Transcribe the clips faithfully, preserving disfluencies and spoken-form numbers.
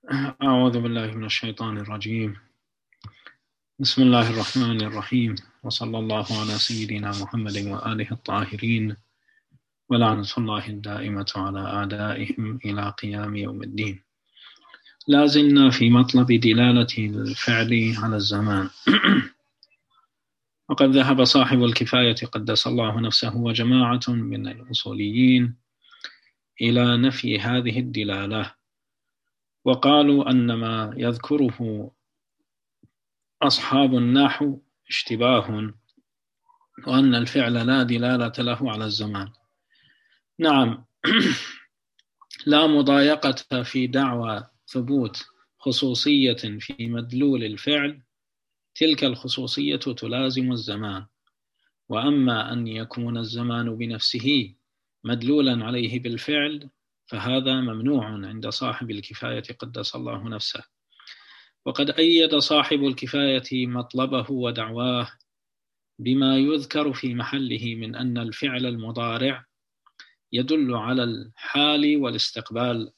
أعوذ بالله من الشيطان الرجيم. بسم الله الرحمن الرحيم، وصلى الله على سيدنا محمد وآله الطاهرين، ولعنة الله الدائمة على أعدائهم إلى قيام يوم الدين. لا زلنا في مطلب دلالة الفعل على الزمان. وقد ذهب صاحب الكفاية قدس الله نفسه وجماعة من الأصوليين إلى نفي هذه الدلالة، وقالوا أن ما يذكره أصحاب النحو اشتباه، وأن الفعل لا دلالة له على الزمان. نعم، لا مضايقة في دعوى ثبوت خصوصية في مدلول الفعل، تلك الخصوصية تلازم الزمان. وأما أن يكون الزمان بنفسه مدلولا عليه بالفعل فهذا ممنوع عند صاحب الكفاية قدس الله نفسه. وقد أيد صاحب الكفاية مطلبه ودعواه بما يذكر في محله من أن الفعل المضارع يدل على الحال والاستقبال،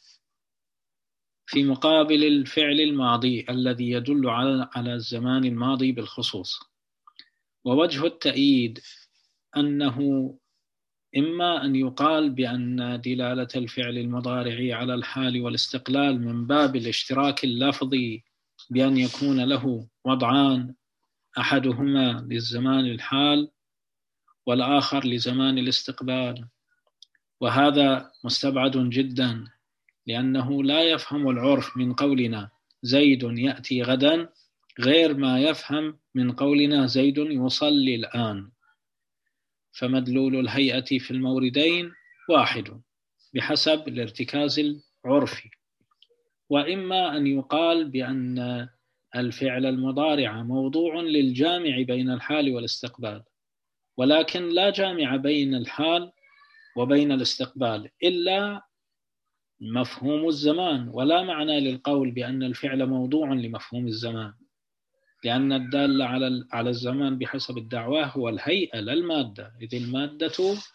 في مقابل الفعل الماضي الذي يدل على الزمان الماضي بالخصوص. ووجه التأييد أنه إما أن يقال بأن دلالة الفعل المضارع على الحال والاستقلال من باب الاشتراك اللفظي، بأن يكون له وضعان، أحدهما للزمان الحال والآخر لزمان الاستقبال، وهذا مستبعد جدا، لأنه لا يفهم العرف من قولنا زيد يأتي غدا غير ما يفهم من قولنا زيد يصلي الآن، فمدلول الهيئة في الموردين واحد بحسب الارتكاز العرفي. وإما أن يقال بأن الفعل المضارع موضوع للجامع بين الحال والاستقبال، ولكن لا جامع بين الحال وبين الاستقبال إلا مفهوم الزمان، ولا معنى للقول بأن الفعل موضوع لمفهوم الزمان، لأن الدال على على الزمان بحسب الدعوة هو الهيئة لا المادة، إذ المادة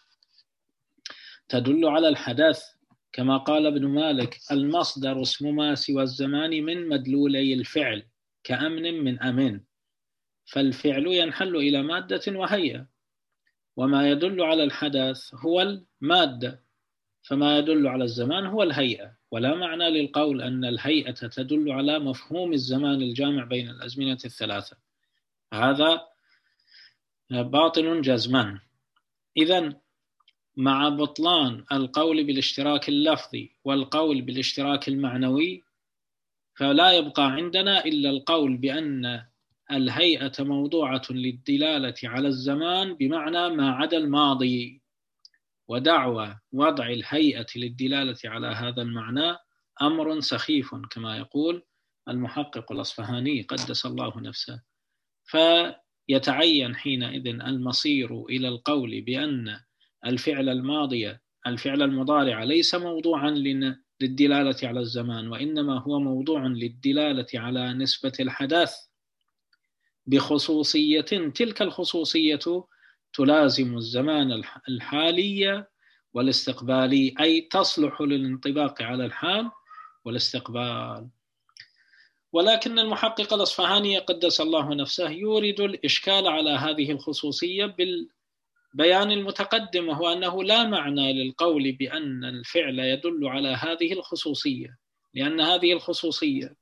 تدل على الحدث، كما قال ابن مالك: المصدر اسم ما سوى الزمان من مدلولي الفعل كأمن من أمن، فالفعل ينحل إلى مادة وهيئة، وما يدل على الحدث هو المادة، فما يدل على الزمان هو الهيئة، ولا معنى للقول أن الهيئة تدل على مفهوم الزمان الجامع بين الأزمنة الثلاثة، هذا باطل جزما. إذن مع بطلان القول بالاشتراك اللفظي والقول بالاشتراك المعنوي، فلا يبقى عندنا إلا القول بأن الهيئة موضوعة للدلالة على الزمان بمعنى ما عدا الماضي، ودعوى وضع الهيئة للدلالة على هذا المعنى أمر سخيف كما يقول المحقق الأصفهاني قدس الله نفسه. فيتعين حينئذ المصير إلى القول بأن الفعل الماضي الفعل المضارع ليس موضوعا للدلالة على الزمان، وإنما هو موضوع للدلالة على نسبة الحدث بخصوصية، تلك الخصوصية تلازم الزمان الحالي والاستقبالي، أي تصلح للانطباق على الحال والاستقبال. ولكن المحقق الأصفهاني قدس الله نفسه يورد الإشكال على هذه الخصوصية بالبيان المتقدم، وهو أنه لا معنى للقول بأن الفعل يدل على هذه الخصوصية، لأن هذه الخصوصية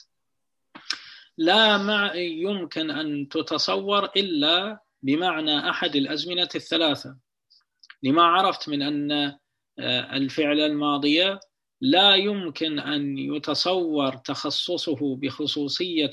لا مع يمكن أن تتصور إلا بمعنى أحد الأزمنة الثلاثة، لما عرفت من أن الفعل الماضي لا يمكن أن يتصور تخصصه بخصوصية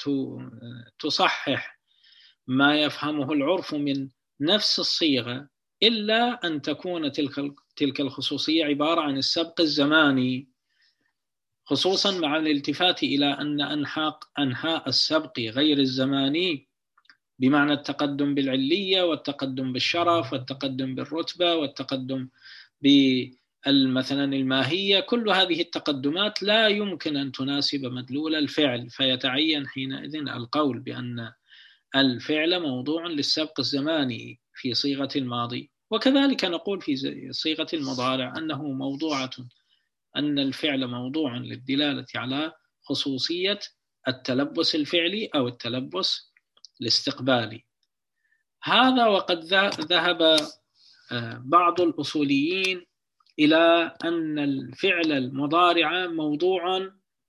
تصحح ما يفهمه العرف من نفس الصيغة، إلا أن تكون تلك تلك الخصوصية عبارة عن السبق الزماني، خصوصا مع الالتفات إلى أن أنحاء أنحاء السبق غير الزماني بمعنى التقدم بالعلية والتقدم بالشرف والتقدم بالرتبة والتقدم بالمثلا الماهية، كل هذه التقدمات لا يمكن أن تناسب مدلول الفعل، فيتعين حينئذ القول بأن الفعل موضوع للسبق الزماني في صيغة الماضي. وكذلك نقول في صيغة المضارع أنه موضوعة، أن الفعل موضوع للدلالة على خصوصية التلبس الفعلي أو التلبس الاستقبالي. هذا وقد ذهب بعض الأصوليين إلى أن الفعل المضارع موضوع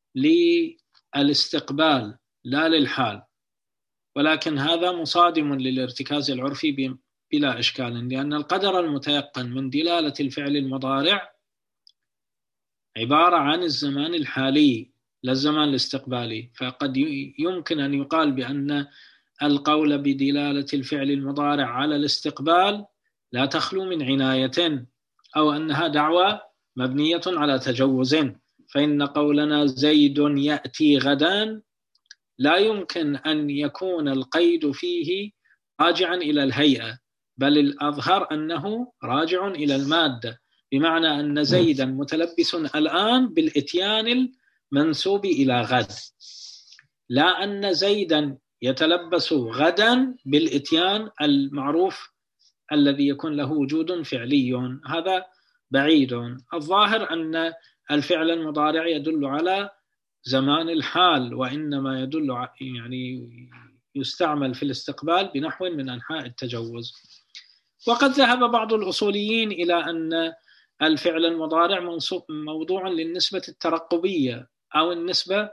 للاستقبال لا للحال، ولكن هذا مصادم للارتكاز العرفي بلا إشكال، لأن القدر المتيقن من دلالة الفعل المضارع عبارة عن الزمان الحالي لا الزمان الاستقبالي. فقد يمكن أن يقال بأن القول بدلالة الفعل المضارع على الاستقبال لا تخلو من عناية، أو أنها دعوة مبنية على تجوز. فإن قولنا زيد يأتي غدا لا يمكن أن يكون القيد فيه راجعا إلى الهيئة، بل الأظهر أنه راجع إلى المادة، بمعنى أن زيدا متلبس الآن بالإتيان المنسوب إلى غد، لا أن زيدا يتلبس غدا بالإتيان المعروف الذي يكون له وجود فعلي. هذا بعيد. الظاهر أن الفعل المضارع يدل على زمان الحال، وإنما يدل يعني يستعمل في الاستقبال بنحو من أنحاء التجوز. وقد ذهب بعض الأصوليين إلى أن الفعل المضارع موضوع للنسبة الترقبية أو النسبة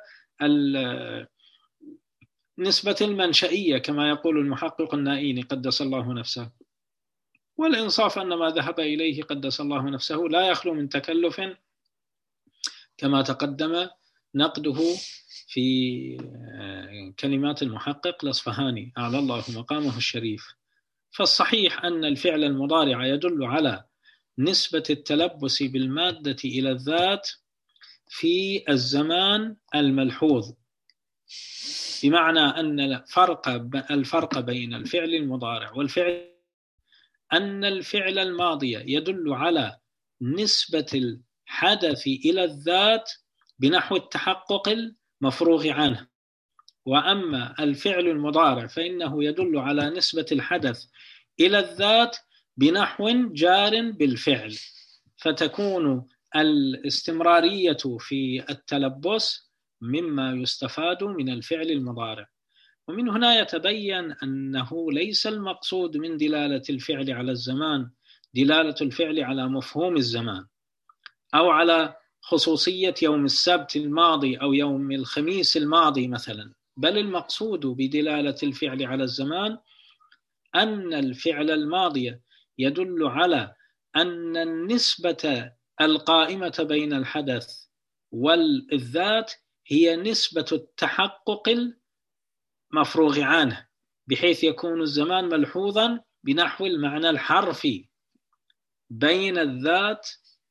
النسبة المنشئية كما يقول المحقق النائيني قدس الله نفسه. والإنصاف أن ما ذهب إليه قدس الله نفسه لا يخلو من تكلف كما تقدم نقده في كلمات المحقق الأصفهاني أعلى الله مقامه الشريف. فالصحيح أن الفعل المضارع يدل على نسبة التلبس بالمادة إلى الذات في الزمان الملحوظ، بمعنى أن الفرق الفرق بين الفعل المضارع والفعل أن الفعل الماضي يدل على نسبة الحدث إلى الذات بنحو التحقق المفروغ عنه، وأما الفعل المضارع فإنه يدل على نسبة الحدث إلى الذات بنحو جار بالفعل، فتكون الاستمرارية في التلبس مما يستفاد من الفعل المضارع. ومن هنا يتبين أنه ليس المقصود من دلالة الفعل على الزمان دلالة الفعل على مفهوم الزمان أو على خصوصية يوم السبت الماضي أو يوم الخميس الماضي مثلا، بل المقصود بدلالة الفعل على الزمان أن الفعل الماضي يدل على أن النسبة القائمة بين الحدث والذات هي نسبة التحقق المفروغ عنه، بحيث يكون الزمان ملحوظا بنحو المعنى الحرفي بين الذات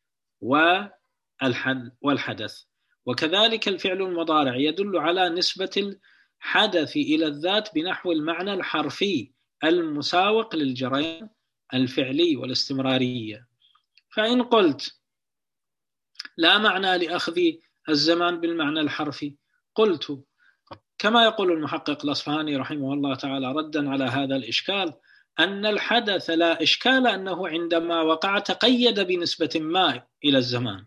والحدث. وكذلك الفعل المضارع يدل على نسبة الحدث إلى الذات بنحو المعنى الحرفي المساوق للجريان الفعلي والاستمرارية. فإن قلت لا معنى لأخذ الزمان بالمعنى الحرفي، قلت كما يقول المحقق الأصفهاني رحمه الله تعالى ردا على هذا الإشكال أن الحدث لا إشكال أنه عندما وقع تقيد بنسبة ما إلى الزمان،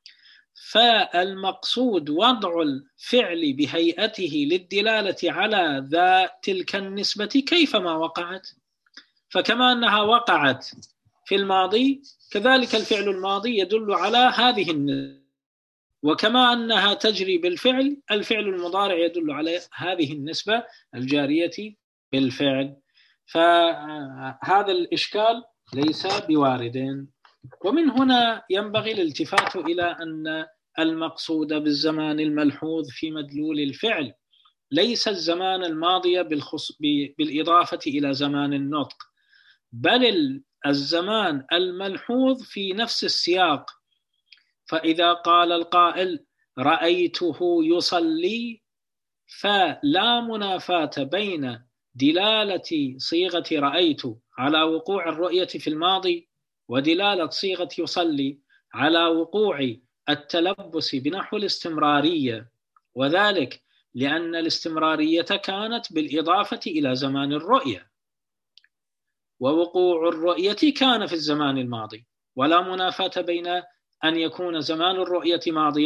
فالمقصود وضع الفعل بهيئته للدلالة على ذا تلك النسبة كيفما وقعت. فكما أنها وقعت في الماضي كذلك الفعل الماضي يدل على هذه النسبة، وكما أنها تجري بالفعل الفعل المضارع يدل على هذه النسبة الجارية بالفعل. فهذا الإشكال ليس بوارد. ومن هنا ينبغي الالتفات إلى أن المقصود بالزمان الملحوظ في مدلول الفعل ليس الزمان الماضي بالخص... بالإضافة إلى زمان النطق، بل الزمان الملحوظ في نفس السياق. فإذا قال القائل رأيته يصلي فلا منافاة بين دلالة صيغة رأيت على وقوع الرؤية في الماضي ودلالة صيغة يصلي على وقوع التلبس بنحو الاستمرارية، وذلك لأن الاستمرارية كانت بالإضافة إلى زمان الرؤية، ووقوع الرؤية كان في الزمان الماضي، ولا منافاة بين أن يكون زمان الرؤية ماضيا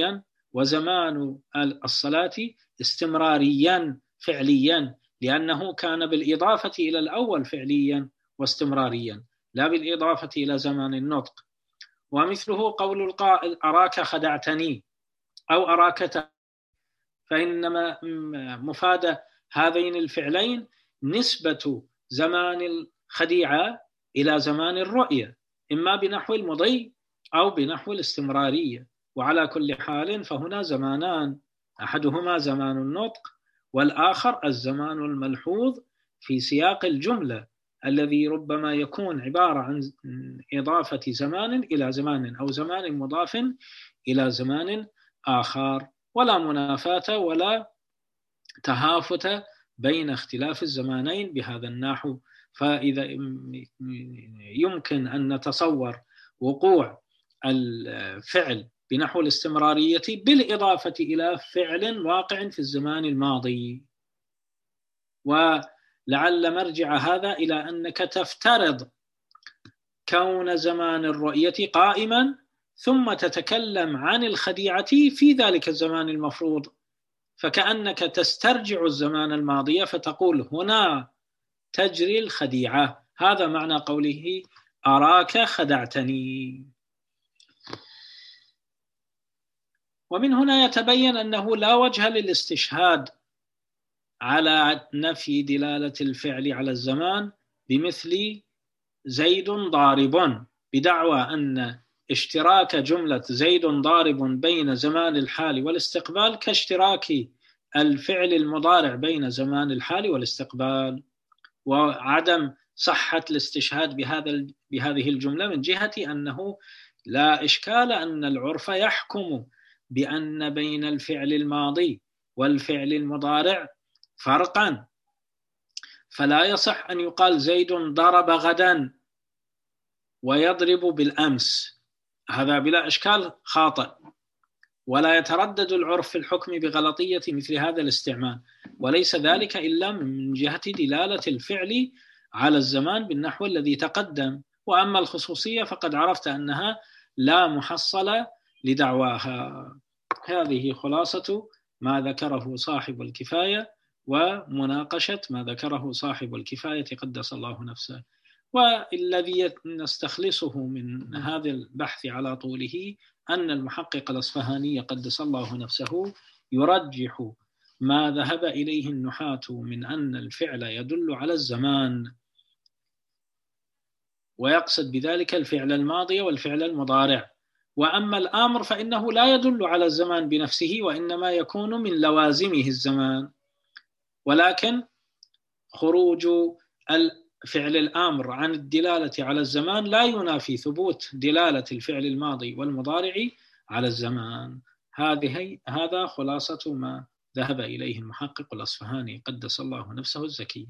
وزمان الصلاة استمراريا فعليا، لأنه كان بالإضافة إلى الأول فعليا واستمراريا لا بالإضافة إلى زمان النطق. ومثله قول القائل أراك خدعتني أو أراك ت... فإنما مفاد هذين الفعلين نسبة زمان الخديعة إلى زمان الرؤية، إما بنحو المضي أو بنحو الاستمرارية. وعلى كل حال فهنا زمانان، أحدهما زمان النطق والآخر الزمان الملحوظ في سياق الجملة، الذي ربما يكون عبارة عن إضافة زمان إلى زمان أو زمان مضاف إلى زمان آخر، ولا منافاة ولا تهافت بين اختلاف الزمانين بهذا النحو. فإذا يمكن أن نتصور وقوع الفعل بنحو الاستمرارية بالإضافة إلى فعل واقع في الزمان الماضي. ولعل مرجع هذا إلى أنك تفترض كون زمان الرؤية قائما ثم تتكلم عن الخديعة في ذلك الزمان المفروض، فكأنك تسترجع الزمان الماضي فتقول هنا تجري الخديعة. هذا معنى قوله أراك خدعتني. ومن هنا يتبين أنه لا وجه للاستشهاد على نفي دلالة الفعل على الزمان بمثل زيد ضارب، بدعوى أن اشتراك جملة زيد ضارب بين زمان الحال والاستقبال كاشتراك الفعل المضارع بين زمان الحال والاستقبال، وعدم صحة الاستشهاد بهذا بهذه الجملة من جهة أنه لا إشكال أن العرف يحكم بأن بين الفعل الماضي والفعل المضارع فرقا، فلا يصح أن يقال زيد ضرب غدا ويضرب بالأمس، هذا بلا إشكال خاطئ، ولا يتردد العرف في الحكم بغلطية مثل هذا الاستعمال، وليس ذلك إلا من جهة دلالة الفعل على الزمان بالنحو الذي تقدم. وأما الخصوصية فقد عرفت أنها لا محصل لدعواها. هذه خلاصة ما ذكره صاحب الكفاية ومناقشة ما ذكره صاحب الكفاية قدس الله نفسه. والذي نستخلصه من هذا البحث على طوله أن المحقق الأصفهاني قدس الله نفسه يرجح ما ذهب إليه النحاة من أن الفعل يدل على الزمان، ويقصد بذلك الفعل الماضي والفعل المضارع. وأما الأمر فإنه لا يدل على الزمان بنفسه، وإنما يكون من لوازمه الزمان، ولكن خروج فعل الأمر عن الدلالة على الزمان لا ينافي ثبوت دلالة الفعل الماضي والمضارع على الزمان. هذه هذا خلاصة ما ذهب إليه المحقق الأصفهاني قدس الله نفسه الزكي.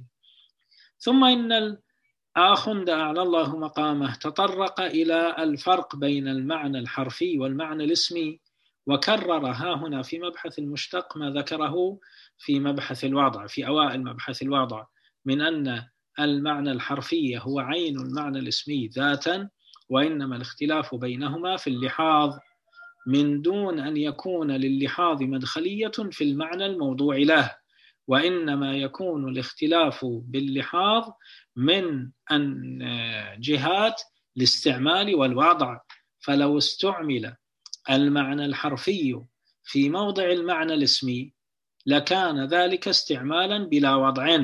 ثم إن الآخند أعلى الله مقامه تطرق إلى الفرق بين المعنى الحرفي والمعنى الاسمي، وكرر ها هنا في مبحث المشتق ما ذكره في مبحث الوضع، في أوائل مبحث الوضع، من أن المعنى الحرفي هو عين المعنى الاسمي ذاتا، وإنما الاختلاف بينهما في اللحاظ، من دون أن يكون لللحاظ مدخلية في المعنى الموضوع له، وإنما يكون الاختلاف باللحاظ من أن جهات الاستعمال والوضع. فلو استعمل المعنى الحرفي في موضع المعنى الاسمي لكان ذلك استعمالا بلا وضع،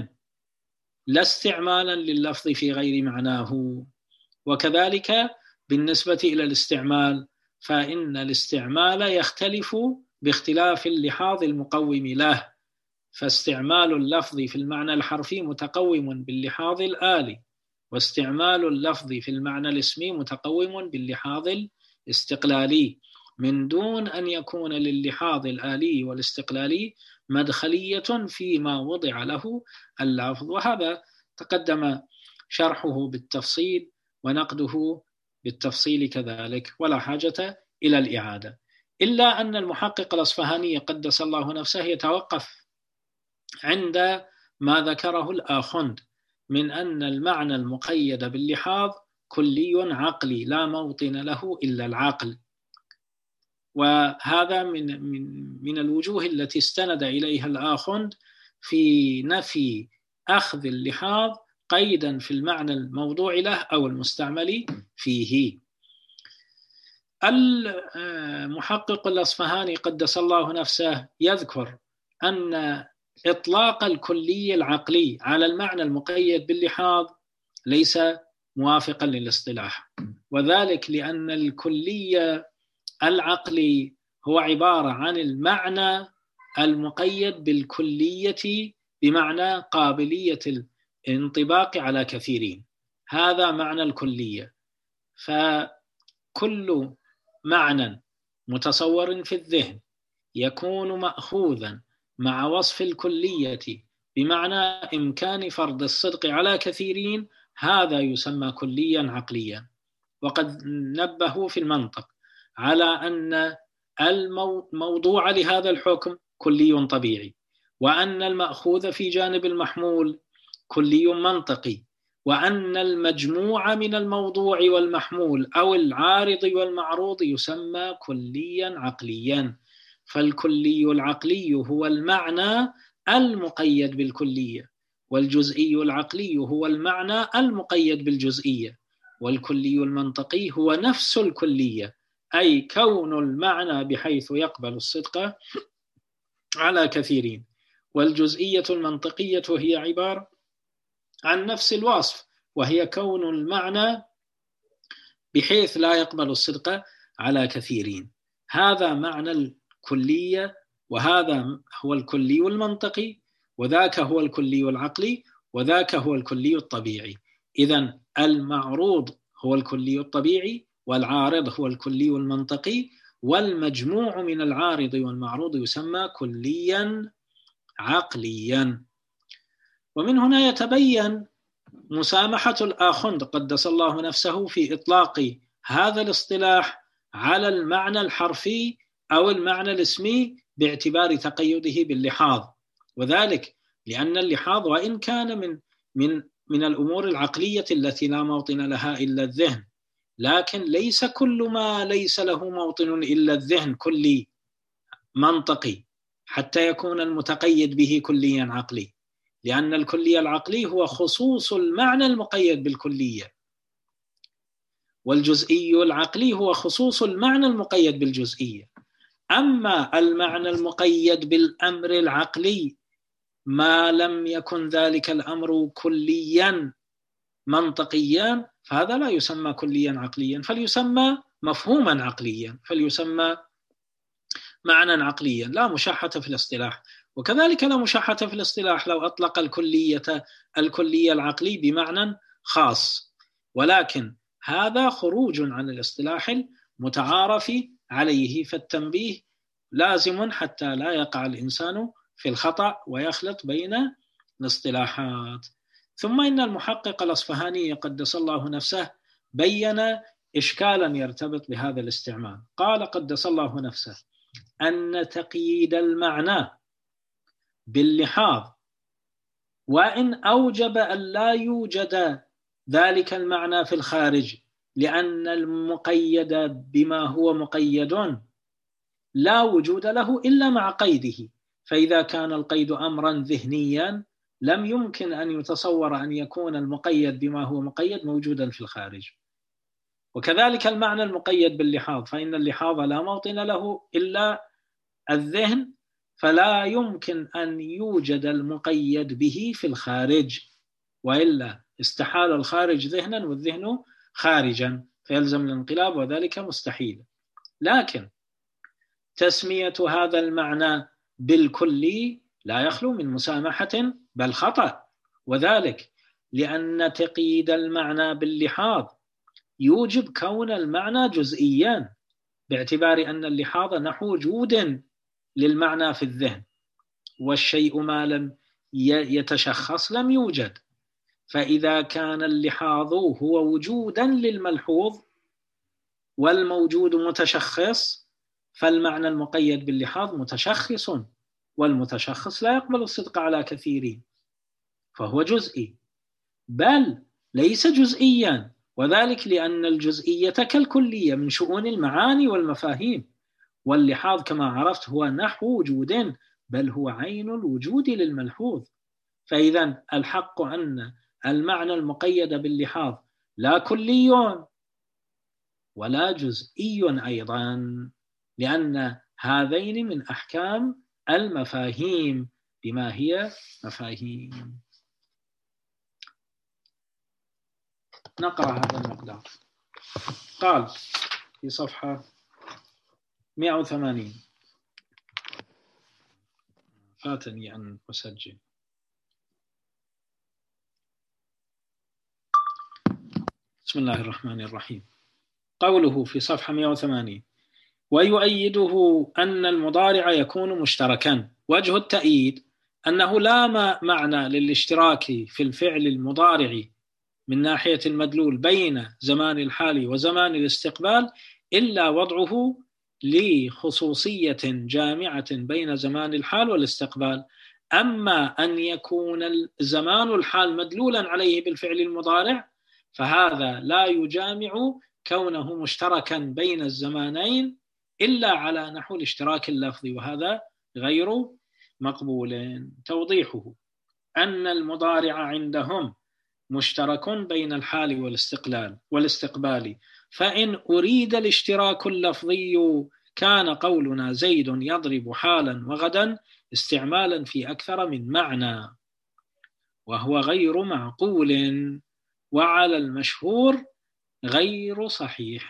لا استعمالا لللفظ في غير معناه. وكذلك بالنسبة إلى الاستعمال، فإن الاستعمال يختلف باختلاف اللحاظ المقوم له، فاستعمال اللفظ في المعنى الحرفي متقوم باللحاظ الآلي، واستعمال اللفظ في المعنى الاسمي متقوم باللحاظ الاستقلالي، من دون أن يكون لللحاظ الآلي والاستقلالي مدخلية فيما وضع له اللفظ. وهذا تقدم شرحه بالتفصيل ونقده بالتفصيل كذلك، ولا حاجة إلى الإعادة، إلا أن المحقق الأصفهاني قدس الله نفسه يتوقف عند ما ذكره الآخند من أن المعنى المقيد باللحاظ كلي عقلي لا موطن له إلا العقل، وهذا من من من الوجوه التي استند إليها الآخوند في نفي أخذ اللحاظ قيدا في المعنى الموضوع له أو المستعمل فيه. المحقق الأصفهاني قدس الله نفسه يذكر أن إطلاق الكلي العقلي على المعنى المقيد باللحاظ ليس موافقا للاصطلاح، وذلك لأن الكلي العقلي هو عبارة عن المعنى المقيد بالكلية بمعنى قابلية الانطباق على كثيرين، هذا معنى الكلية. فكل معنى متصور في الذهن يكون مأخوذا مع وصف الكلية بمعنى إمكان فرض الصدق على كثيرين، هذا يسمى كليا عقليا. وقد نبهوا في المنطق على أن الموضوع لهذا الحكم كلي طبيعي، وأن المأخوذ في جانب المحمول كلي منطقي، وأن المجموع من الموضوع والمحمول أو العارض والمعروض يسمى كليا عقليا. فالكلي العقلي هو المعنى المقيد بالكلية، والجزئي العقلي هو المعنى المقيد بالجزئية، والكلي المنطقي هو نفس الكلية، أي كون المعنى بحيث يقبل الصدق على كثيرين. والجزئية المنطقية هي عبارة عن نفس الوصف، وهي كون المعنى بحيث لا يقبل الصدق على كثيرين. هذا معنى الكلية، وهذا هو الكلي المنطقي، وذاك هو الكلي العقلي، وذاك هو الكلي الطبيعي. إذن المعروض هو الكلي الطبيعي، والعارض هو الكلي المنطقي، والمجموع من العارض والمعروض يسمى كليا عقليا. ومن هنا يتبين مسامحة الآخوند قدس الله نفسه في إطلاق هذا الاصطلاح على المعنى الحرفي أو المعنى الاسمي باعتبار تقيده باللحاظ، وذلك لأن اللحاظ وإن كان من من من الأمور العقلية التي لا موطن لها إلا الذهن، لكن ليس كل ما ليس له موطن إلا الذهن كلي منطقي حتى يكون المتقيد به كليا عقلي، لأن الكلي العقلي هو خصوص المعنى المقيد بالكلية، والجزئي العقلي هو خصوص المعنى المقيد بالجزئية. أما المعنى المقيد بالأمر العقلي ما لم يكن ذلك الأمر كليا منطقيا فهذا لا يسمى كليا عقليا، فليسمى مفهوما عقليا، فليسمى معنى عقليا، لا مشاحة في الاصطلاح. وكذلك لا مشاحة في الاصطلاح لو أطلق الكلية الكلية العقلي بمعنى خاص، ولكن هذا خروج عن الاصطلاح المتعارف عليه، فالتنبيه لازم حتى لا يقع الإنسان في الخطأ ويخلط بين الاصطلاحات. ثم إن المحقق الأصفهاني قدس الله نفسه بين إشكالا يرتبط بهذا الاستعمال. قال قدس الله نفسه أن تقييد المعنى باللحاظ وإن أوجب أن لا يوجد ذلك المعنى في الخارج، لأن المقيد بما هو مقيد لا وجود له إلا مع قيده، فإذا كان القيد أمرا ذهنيا لم يمكن أن يتصور أن يكون المقيد بما هو مقيد موجودا في الخارج. وكذلك المعنى المقيد باللحاظ، فإن اللحاظ لا موطن له إلا الذهن، فلا يمكن أن يوجد المقيد به في الخارج، وإلا استحال الخارج ذهنا والذهن خارجا فيلزم الانقلاب، وذلك مستحيل. لكن تسمية هذا المعنى بالكلي لا يخلو من مسامحة بل خطأ، وذلك لأن تقييد المعنى باللحاظ يوجب كون المعنى جزئيا، باعتبار أن اللحاظ نحو وجود للمعنى في الذهن، والشيء ما لم يتشخص لم يوجد. فإذا كان اللحاظ هو وجودا للملحوظ والموجود متشخص، فالمعنى المقيد باللحاظ متشخص، والمتشخص لا يقبل الصدق على كثيرين، فهو جزئي، بل ليس جزئيا، وذلك لأن الجزئية كالكلية من شؤون المعاني والمفاهيم، واللحاظ كما عرفت هو نحو وجود، بل هو عين الوجود للملحوظ. فإذا الحق أن المعنى المقيد باللحاظ لا كلي ولا جزئي أيضا، لأن هذين من أحكام المفاهيم بما هي مفاهيم. نقرأ هذا المقدار. قال في صفحة مئة وثمانين، فاتني أن أسجل. بسم الله الرحمن الرحيم. قوله في صفحة مئة وثمانين: ويؤيده أن المضارع يكون مشتركا. وجه التأييد أنه لا معنى للاشتراك في الفعل المضارع من ناحية المدلول بين زمان الحال وزمان الاستقبال إلا وضعه لخصوصية جامعة بين زمان الحال والاستقبال. أما أن يكون زمان الحال مدلولا عليه بالفعل المضارع فهذا لا يجامع كونه مشتركا بين الزمانين إلا على نحو الاشتراك اللفظي، وهذا غير مقبول. توضيحه أن المضارع عندهم مشترك بين الحال والاستقلال والاستقبال، فإن أريد الاشتراك اللفظي كان قولنا زيد يضرب حالا وغدا استعمالا في أكثر من معنى، وهو غير معقول وعلى المشهور غير صحيح،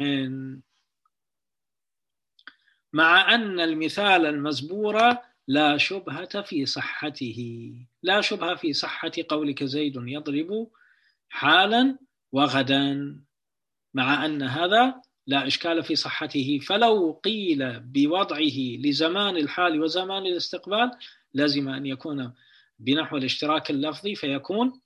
مع أن المثال المزبور لا شبهة في صحته. لا شبهة في صحة قولك زيد يضرب حالا وغدا، مع أن هذا لا إشكال في صحته. فلو قيل بوضعه لزمان الحال وزمان الاستقبال لازم أن يكون بنحو الاشتراك اللفظي، فيكون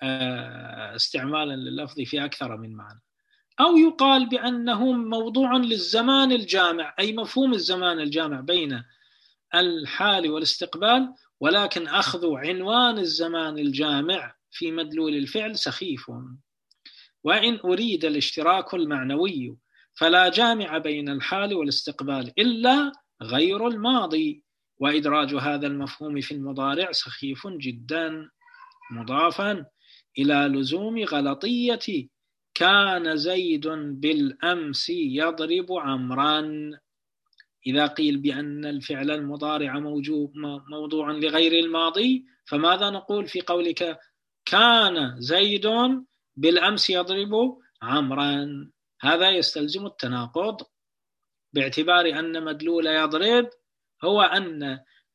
استعمالا لللفظ في أكثر من معنى. أو يقال بأنه موضوع للزمان الجامع، أي مفهوم الزمان الجامع بين الحال والاستقبال، ولكن أخذ عنوان الزمان الجامع في مدلول الفعل سخيف. وإن أريد الاشتراك المعنوي فلا جامع بين الحال والاستقبال إلا غير الماضي، وإدراج هذا المفهوم في المضارع سخيف جدا، مضافا إلى لزوم غلطية كان زيد بالأمس يضرب عمرا. إذا قيل بأن الفعل المضارع موضوع لغير الماضي فماذا نقول في قولك كان زيد بالأمس يضرب عمرا؟ هذا يستلزم التناقض، باعتبار أن مدلول يضرب هو أن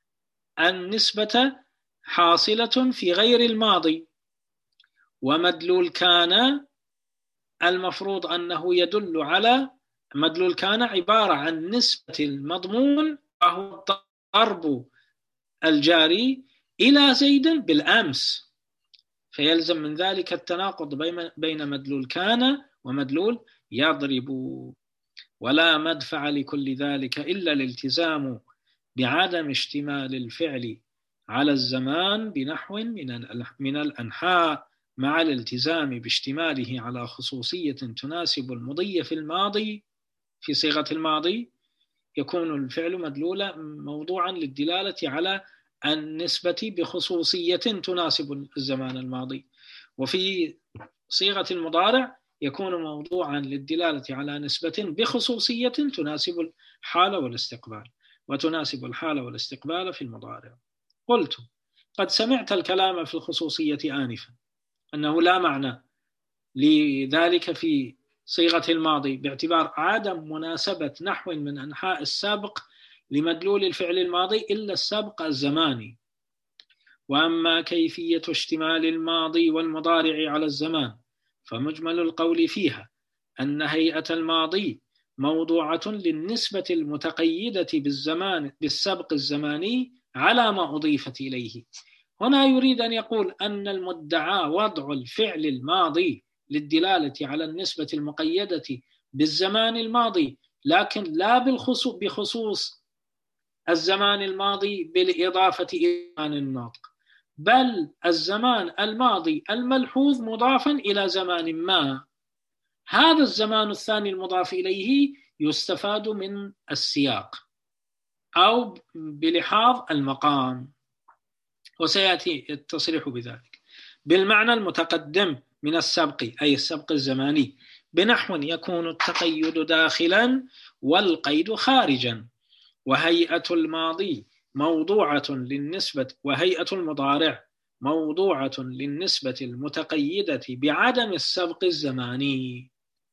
النسبة حاصلة في غير الماضي، ومدلول كان المفروض أنه يدل على مدلول كان عبارة عن نسبة المضمون وهو الضرب الجاري إلى زيد بالأمس، فيلزم من ذلك التناقض بين مدلول كان ومدلول يضرب. ولا مدفع لكل ذلك إلا الالتزام بعدم اشتمال الفعل على الزمان بنحو من الأنحاء، مع الالتزام باشتماله على خصوصية تناسب المضي في الماضي. في صيغة الماضي يكون الفعل مدلولا موضوعا للدلالة على النسبة بخصوصية تناسب الزمان الماضي، وفي صيغة المضارع يكون موضوعا للدلالة على نسبة بخصوصية تناسب الحال والاستقبال، وتناسب الحال والاستقبال في المضارع. قلت قد سمعت الكلام في الخصوصية آنفا، أنه لا معنى لذلك في صيغة الماضي باعتبار عدم مناسبة نحو من أنحاء السابق لمدلول الفعل الماضي إلا السابق الزماني. وأما كيفية اشتمال الماضي والمضارع على الزمان فمجمل القول فيها أن هيئة الماضي موضوعة للنسبة المتقيدة بالزمان بالسبق الزماني على ما أضيفت إليه. هنا يريد أن يقول أن المدعى وضع الفعل الماضي للدلالة على النسبة المقيدة بالزمان الماضي، لكن لا بالخصوص بخصوص الزمان الماضي بالإضافة إلى زمان النطق، بل الزمان الماضي الملحوظ مضافا إلى زمان ما. هذا الزمان الثاني المضاف إليه يستفاد من السياق، أو بلحاظ المقام، وسيأتي التصريح بذلك. بالمعنى المتقدم من السبق أي السبق الزماني بنحو يكون التقيد داخلا والقيد خارجا، وهيئة الماضي موضوعة للنسبة وهيئة المضارع موضوعة للنسبة المتقيدة بعدم السبق الزماني.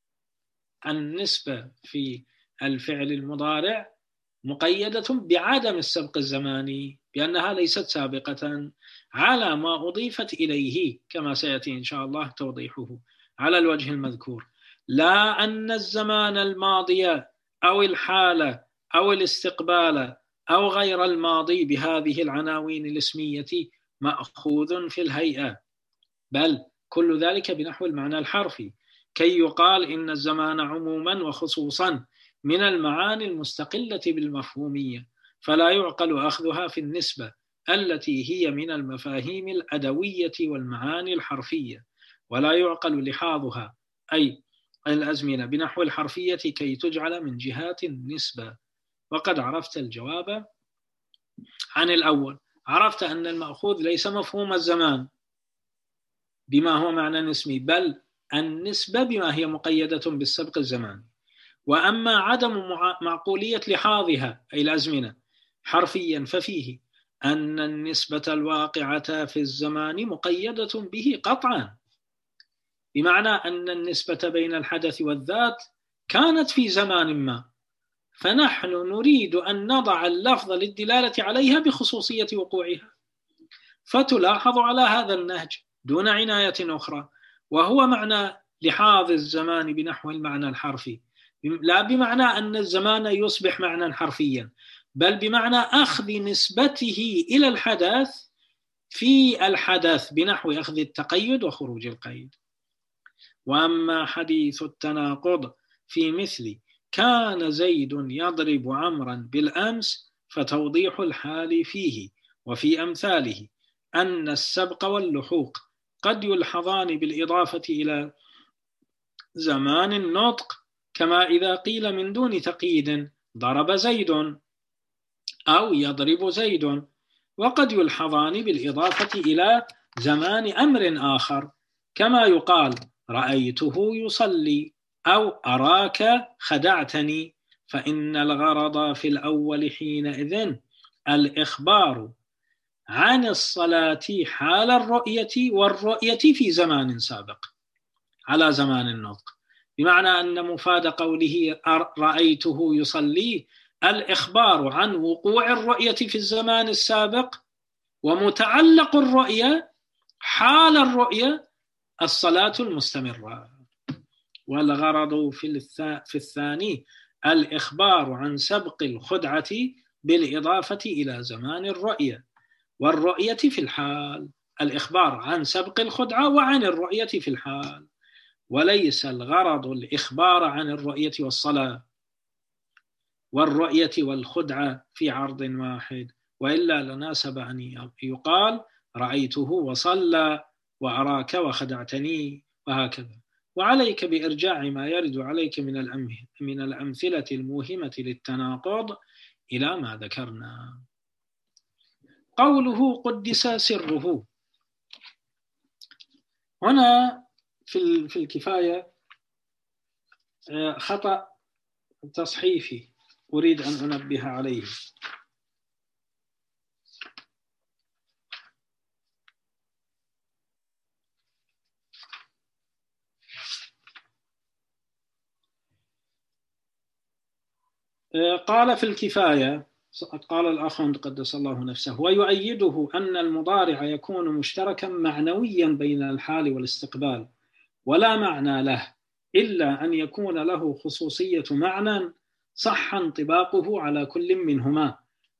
النسبة في الفعل المضارع مقيدة بعدم السبق الزماني، بأنها ليست سابقة على ما أضيفت إليه، كما سيأتي إن شاء الله توضيحه على الوجه المذكور، لا أن الزمان الماضي أو الحالة أو الاستقبال أو غير الماضي بهذه العناوين الاسمية مأخوذ في الهيئة، بل كل ذلك بنحو المعنى الحرفي، كي يقال إن الزمان عموما وخصوصا من المعاني المستقلة بالمفهومية، فلا يعقل أخذها في النسبة التي هي من المفاهيم الأدوية والمعاني الحرفية، ولا يعقل لحاظها أي الأزمنة بنحو الحرفية كي تجعل من جهات النسبة. وقد عرفت الجواب عن الأول، عرفت أن المأخوذ ليس مفهوم الزمان بما هو معنى نسبي، بل النسبة بما هي مقيدة بالسبق الزماني. وأما عدم معقولية لحاظها أي الأزمنة حرفيا ففيه أن النسبة الواقعة في الزمان مقيدة به قطعا، بمعنى أن النسبة بين الحدث والذات كانت في زمان ما، فنحن نريد أن نضع اللفظ للدلالة عليها بخصوصية وقوعها، فتلاحظ على هذا النهج دون عناية أخرى، وهو معنى لحاظ الزمان بنحو المعنى الحرفي، لا بمعنى أن الزمان يصبح معنى حرفيا، بل بمعنى أخذ نسبته إلى الحدث في الحدث بنحو أخذ التقيد وخروج القيد. وأما حديث التناقض في مثل كان زيد يضرب عمرا بالأمس فتوضيح الحال فيه وفي أمثاله أن السبق واللحوق قد يلحظان بالإضافة إلى زمان النطق، كما إذا قيل من دون تقييد ضرب زيد أو يضرب زيد، وقد يلحظان بالإضافة إلى زمان أمر آخر، كما يقال رأيته يصلي أو أراك خدعتني، فإن الغرض في الأول حينئذ الإخبار عن الصلاة حال الرؤية والرؤية في زمان سابق على زمان النطق، بمعنى أن مفاد قوله رأيته يصلي الإخبار عن وقوع الرؤية في الزمان السابق، ومتعلق الرؤية حال الرؤية الصلاة المستمرة. والغرض في الثاني الإخبار عن سبق الخدعة بالإضافة إلى زمان الرؤية والرؤية في الحال، الإخبار عن سبق الخدعة وعن الرؤية في الحال، وليس الغرض الإخبار عن الرؤية والصلاة والرؤية والخدعة في عرض واحد، وإلا لناسب أن يقال رأيته وصلى وأراك وخدعتني وهكذا. وعليك بإرجاع ما يرد عليك من من الأمثلة الموهمة للتناقض إلى ما ذكرنا. قوله قدس سره، هنا في في الكفاية خطأ تصحيفي أريد أن أنبه عليه. قال في الكفاية، قال الأخ قدس الله نفسه: ويؤيده أن المضارع يكون مشتركا معنويا بين الحال والاستقبال، ولا معنى له إلا أن يكون له خصوصية معنى صح انطباقه على كل منهما.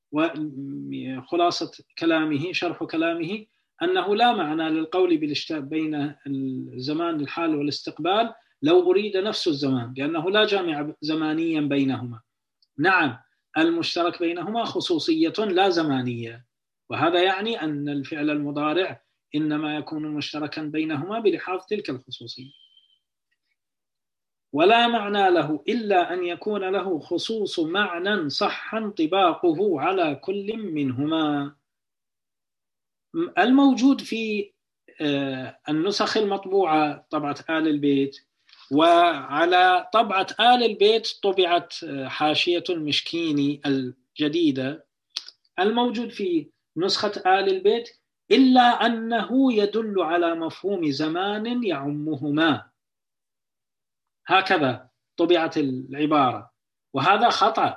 وخلاصة كلامه شرح كلامه أنه لا معنى للقول بالاشتراك بين الزمان الحال والاستقبال لو أريد نفس الزمان، لأنه لا جامع زمانيا بينهما. نعم، المشترك بينهما خصوصية لا زمانية، وهذا يعني أن الفعل المضارع إنما يكون مشتركا بينهما بلحاظ تلك الخصوصية. ولا معنى له إلا أن يكون له خصوص معنى صح انطباقه على كل منهما. الموجود في النسخ المطبوعة طبعة آل البيت، وعلى طبعة آل البيت طبعت حاشية المشكيني الجديدة، الموجود في نسخة آل البيت إلا أنه يدل على مفهوم زمان يعمهما، هكذا طبعت العبارة، وهذا خطأ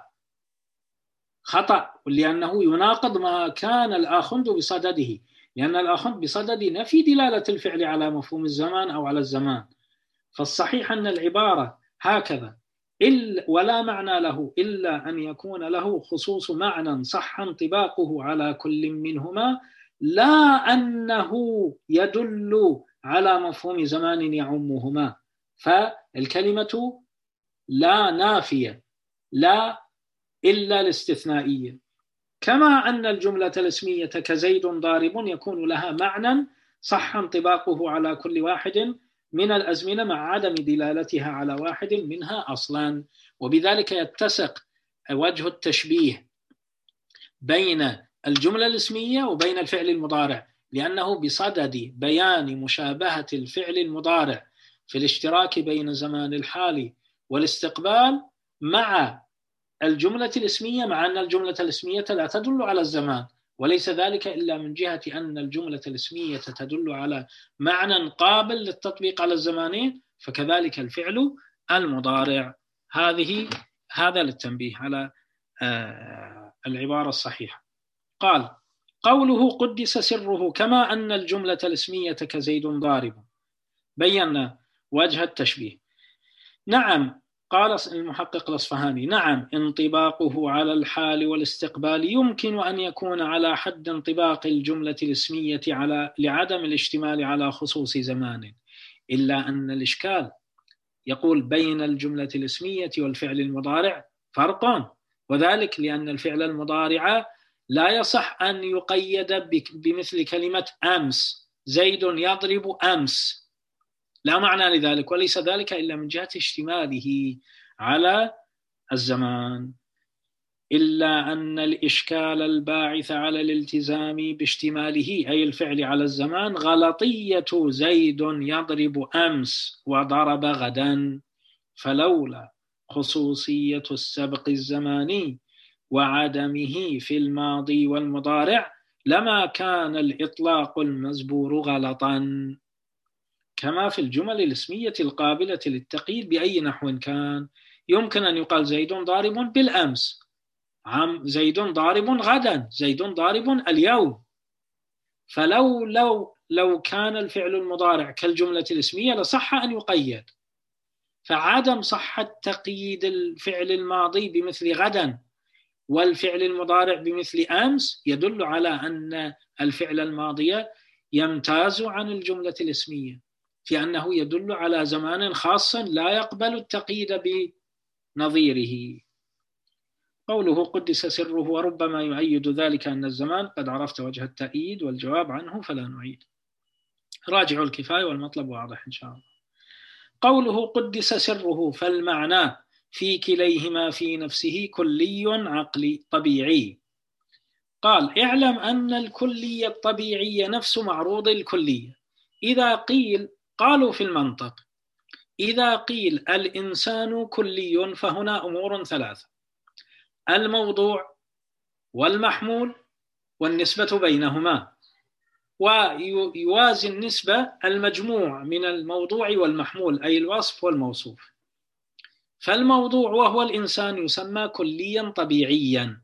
خطأ لأنه يناقض ما كان الآخوند بصدده، لأن الآخوند بصدد نفي دلالة الفعل على مفهوم الزمان أو على الزمان. فالصحيح أن العبارة هكذا إلا ولا معنى له إلا أن يكون له خصوص معنى صح انطباقه على كل منهما، لا أنه يدل على مفهوم زمان يعمهما. فالكلمة لا نافية، لا إلا الاستثنائية. كما أن الجملة الاسمية كزيد ضارب يكون لها معنى صح انطباقه على كل واحد من الأزمنة مع عدم دلالتها على واحد منها أصلا. وبذلك يتسق وجه التشبيه بين الجملة الاسمية وبين الفعل المضارع، لأنه بصدد بيان مشابهة الفعل المضارع في الاشتراك بين زمان الحال والاستقبال مع الجملة الاسمية، مع أن الجملة الاسمية لا تدل على الزمان، وليس ذلك إلا من جهة أن الجملة الاسمية تدل على معنى قابل للتطبيق على الزمانين، فكذلك الفعل المضارع. هذه هذا للتنبيه على العبارة الصحيحة. قال: قوله قدس سره كما أن الجملة الاسمية كزيد ضارب، بينا وجه التشبيه. نعم، قال المحقق الأصفهاني: نعم، انطباقه على الحال والاستقبال يمكن أن يكون على حد انطباق الجملة الاسمية على لعدم الاشتمال على خصوص زمان، إلا أن الإشكال يقول بين الجملة الاسمية والفعل المضارع فرق، وذلك لأن الفعل المضارع لا يصح أن يقيد بمثل كلمة أمس، زيد يضرب أمس، لا معنى لذلك، وليس ذلك إلا من جهة اشتماله على الزمان. إلا أن الإشكال الباعث على الالتزام باشتماله أي الفعل على الزمان غلطية زيد يضرب أمس وضرب غدا، فلولا خصوصية السبق الزماني وعدمه في الماضي والمضارع لما كان الإطلاق المزبور غلطا، كما في الجمل الاسمية القابلة للتقييد بأي نحو كان. يمكن أن يقال زيد ضارب بالأمس، عم زيد ضارب غدا، زيد ضارب اليوم. فلو لو لو كان الفعل المضارع كالجملة الاسمية لصح أن يقيد، فعدم صحة تقييد الفعل الماضي بمثل غدا والفعل المضارع بمثل أمس يدل على أن الفعل الماضي يمتاز عن الجملة الاسمية في أنه يدل على زمان خاص لا يقبل التقييد بنظيره. قوله قدس سره وربما يؤيد ذلك أن الزمان قد عرفت وجه التأييد والجواب عنه فلا نعيد. راجعوا الكفاية والمطلب واضح إن شاء الله. قوله قدس سره فالمعنى في كليهما في نفسه كلي عقلي طبيعي. قال: اعلم أن الكلية الطبيعية نفس معروض الكلية. إذا قيل قالوا في المنطق إذا قيل الإنسان كلي فهنا أمور ثلاثة: الموضوع والمحمول والنسبة بينهما، ويوازي النسبة المجموع من الموضوع والمحمول أي الوصف والموصوف. فالموضوع وهو الإنسان يسمى كليا طبيعيا،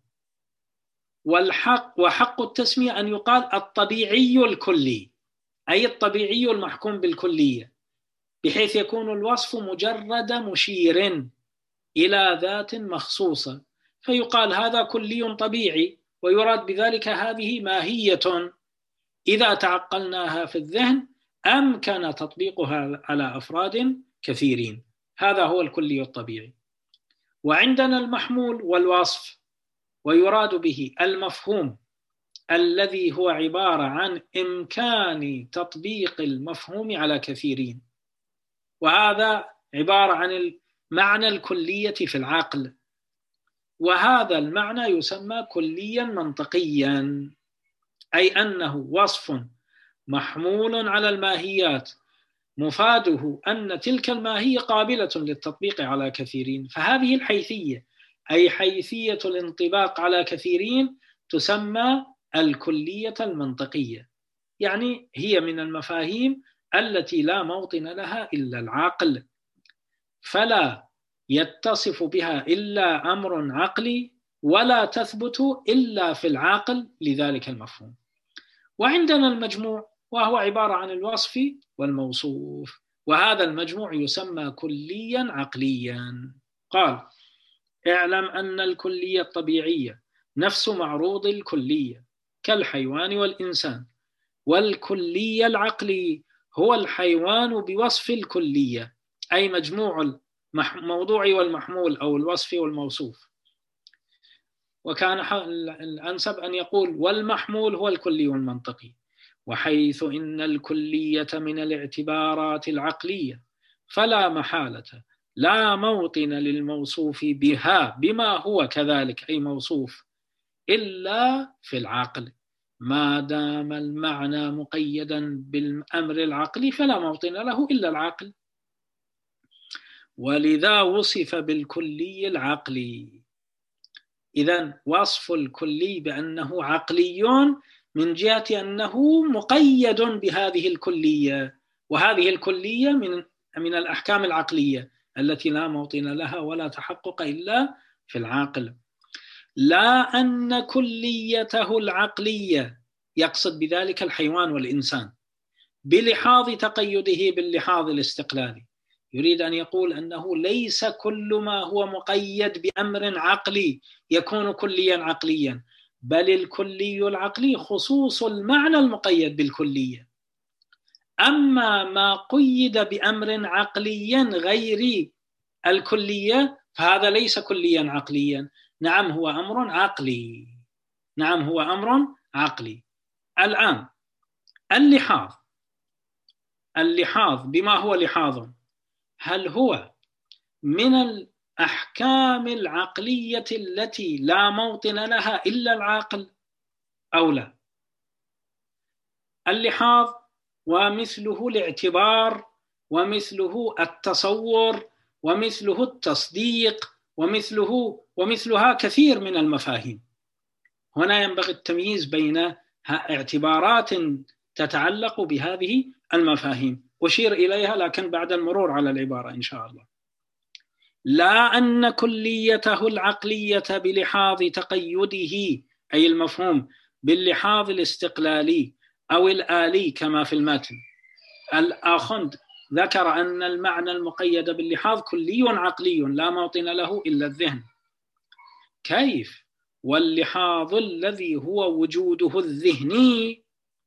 والحق وحق التسمية أن يقال الطبيعي الكلي أي الطبيعي المحكوم بالكلية، بحيث يكون الوصف مجرد مشير إلى ذات مخصوصة، فيقال هذا كلي طبيعي، ويراد بذلك هذه ماهية إذا تعقلناها في الذهن أمكن تطبيقها على أفراد كثيرين، هذا هو الكلي الطبيعي. وعندنا المحمول والوصف، ويراد به المفهوم الذي هو عبارة عن إمكان تطبيق المفهوم على كثيرين، وهذا عبارة عن معنى الكلية في العقل، وهذا المعنى يسمى كليا منطقيا، أي أنه وصف محمول على الماهيات مفاده أن تلك الماهية قابلة للتطبيق على كثيرين، فهذه الحيثية أي حيثية الانطباق على كثيرين تسمى الكلية المنطقية، يعني هي من المفاهيم التي لا موطن لها إلا العقل، فلا يتصف بها إلا أمر عقلي ولا تثبت إلا في العقل لذلك المفهوم. وعندنا المجموع وهو عبارة عن الوصف والموصوف، وهذا المجموع يسمى كليا عقليا. قال: اعلم أن الكلية الطبيعية نفس معروض الكلية كالحيوان والإنسان، والكلية العقلي هو الحيوان بوصف الكلية، أي مجموع الموضوع والمحمول أو الوصف والموصوف. وكان الأنسب أن يقول والمحمول هو الكلي المنطقي، وحيث إن الكلية من الاعتبارات العقلية فلا محالة لا موطن للموصوف بها بما هو كذلك أي موصوف إلا في العقل، ما دام المعنى مقيدا بالأمر العقلي فلا موطن له إلا العقل، ولذا وصف بالكلي العقلي. إذن وصف الكلي بأنه عقلي من جهة أنه مقيد بهذه الكلية، وهذه الكلية من من الأحكام العقلية التي لا موطن لها ولا تحقق إلا في العقل. لا أن كليته العقلية يقصد بذلك الحيوان والإنسان بلحاظ تقيده باللحاظ الاستقلالي، يريد أن يقول أنه ليس كل ما هو مقيد بأمر عقلي يكون كليا عقليا، بل الكلي العقلي خصوص المعنى المقيد بالكلية. أما ما قيد بأمر عقلي غير الكلية فهذا ليس كليا عقليا، نعم هو أمر عقلي، نعم هو أمر عقلي. الآن اللحاظ، اللحاظ بما هو لحاظ، هل هو من الأحكام العقلية التي لا موطن لها إلا العقل أو لا؟ اللحاظ ومثله الاعتبار ومثله التصور ومثله التصديق ومثله ومثلها كثير من المفاهيم. هنا ينبغي التمييز بين اعتبارات تتعلق بهذه المفاهيم، أشير إليها لكن بعد المرور على العبارة إن شاء الله. لا أن كليته العقلية بلحاظ تقيده أي المفهوم باللحاظ الاستقلالي أو الآلي كما في المتن. الآخند ذكر أن المعنى المقيد باللحاظ كلي عقلي لا موطن له إلا الذهن. كيف؟ واللحاظ الذي هو وجوده الذهني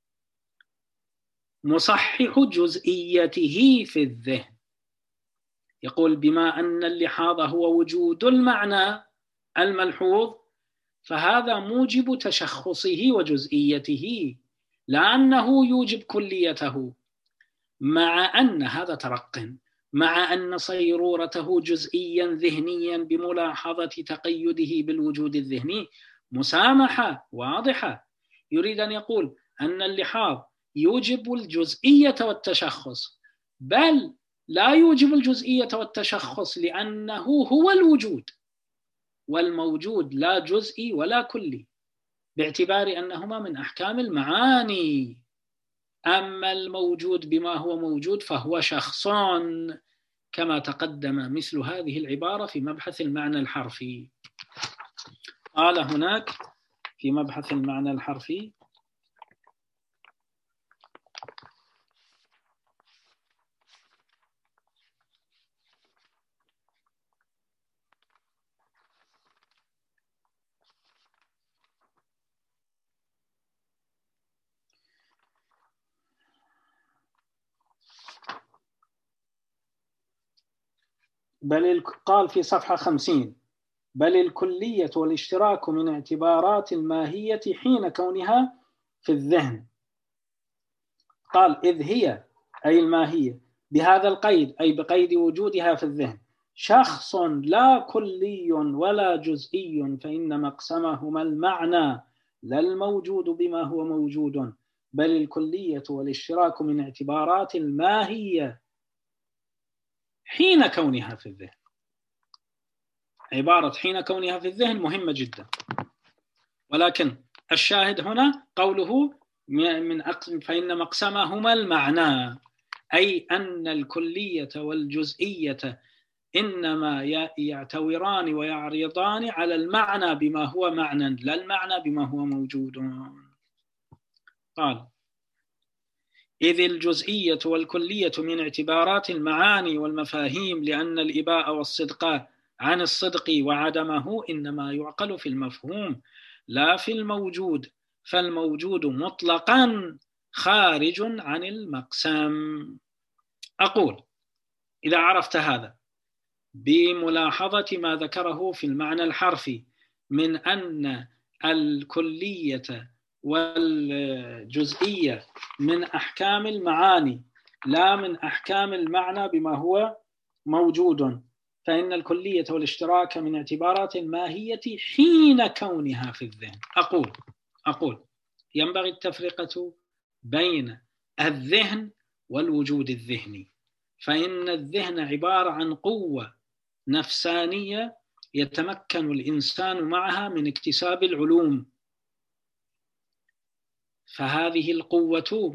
مصحح جزئيته في الذهن. يقول بما أن اللحاظ هو وجود المعنى الملحوظ فهذا موجب تشخصه وجزئيته، لأنه يوجب كليته، مع أن هذا ترق، مع أن صيرورته جزئيا ذهنيا بملاحظة تقيده بالوجود الذهني مسامحة واضحة. يريد أن يقول أن اللحاظ يوجب الجزئية والتشخص، بل لا يوجب الجزئية والتشخص لأنه هو الوجود، والموجود لا جزئي ولا كلي باعتبار أنهما من أحكام المعاني. أما الموجود بما هو موجود فهو شخصان كما تقدم مثل هذه العبارة في مبحث المعنى الحرفي. قال هناك في مبحث المعنى الحرفي: بل قال في صفحة خمسين: بل الكلية والاشتراك من اعتبارات الماهية حين كونها في الذهن. قال إذ هي أي الماهية بهذا القيد أي بقيد وجودها في الذهن شخص لا كلي ولا جزئي، فإن مقسمهما المعنى لا الموجود بما هو موجود، بل الكلية والاشتراك من اعتبارات الماهية حين كونها في الذهن. عبارة حين كونها في الذهن مهمة جدا، ولكن الشاهد هنا قوله من أقسم فإن مقسمهما المعنى، أي أن الكلية والجزئية إنما يعتوران ويعرضان على المعنى بما هو معنى، لا المعنى بما هو موجود. قال: إذ الجزئية والكلية من اعتبارات المعاني والمفاهيم، لأن الإباء والصدق عن الصدق وعدمه إنما يعقل في المفهوم لا في الموجود، فالموجود مطلقا خارج عن المقسم. أقول: إذا عرفت هذا بملاحظة ما ذكره في المعنى الحرفي من أن الكلية والجزئية من أحكام المعاني لا من أحكام المعنى بما هو موجود، فإن الكلية والاشتراك من اعتبارات الماهية حين كونها في الذهن. أقول أقول ينبغي التفرقة بين الذهن والوجود الذهني، فإن الذهن عبارة عن قوة نفسانية يتمكن الإنسان معها من اكتساب العلوم، فهذه القوة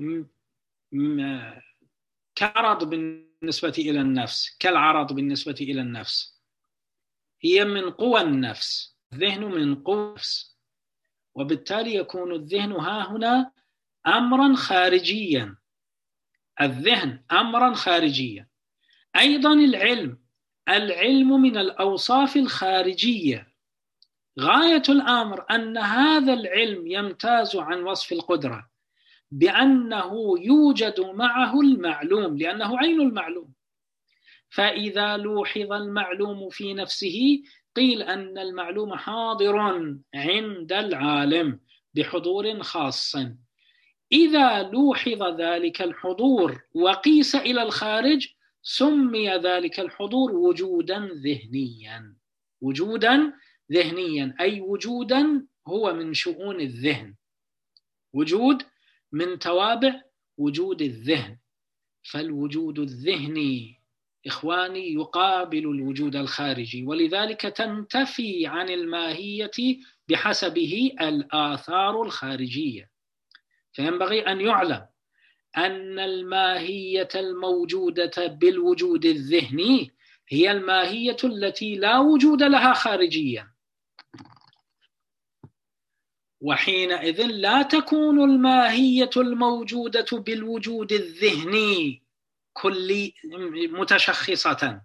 كعرض بالنسبة إلى النفس، كالعرض بالنسبة إلى النفس، هي من قوى النفس، الذهن من قوى النفس، وبالتالي يكون الذهن ها هنا أمرا خارجيا، الذهن أمرا خارجيا. أيضا العلم، العلم من الأوصاف الخارجية، غاية الأمر أن هذا العلم يمتاز عن وصف القدرة بأنه يوجد معه المعلوم، لأنه عين المعلوم. فإذا لوحظ المعلوم في نفسه قيل أن المعلوم حاضر عند العالم بحضور خاص. إذا لوحظ ذلك الحضور وقيس إلى الخارج سمي ذلك الحضور وجودا ذهنيا، وجودا ذهنيا أي وجودا هو من شؤون الذهن، وجود من توابع وجود الذهن. فالوجود الذهني إخواني يقابل الوجود الخارجي، ولذلك تنتفي عن الماهية بحسبه الآثار الخارجية. فينبغي أن يعلم أن الماهية الموجودة بالوجود الذهني هي الماهية التي لا وجود لها خارجيا، وحينئذ لا تكون الماهية الموجودة بالوجود الذهني كلي متشخصة.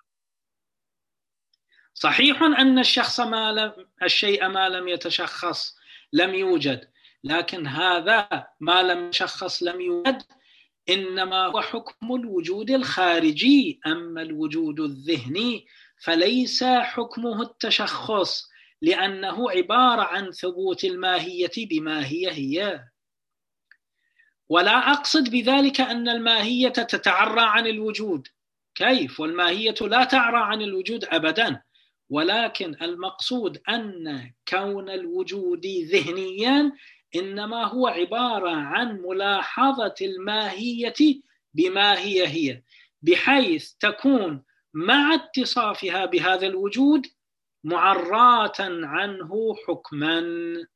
صحيح أن الشخص ما لم الشيء ما لم يتشخص لم يوجد، لكن هذا ما لم يتشخص لم يوجد إنما هو حكم الوجود الخارجي. أما الوجود الذهني فليس حكمه التشخص، لأنه عبارة عن ثبوت الماهية بما هي هي. ولا أقصد بذلك أن الماهية تتعرى عن الوجود، كيف؟ والماهية لا تعرى عن الوجود أبدا، ولكن المقصود أن كون الوجود ذهنيا إنما هو عبارة عن ملاحظة الماهية بما هي هي، بحيث تكون مع اتصافها بهذا الوجود معراة عنه حكما.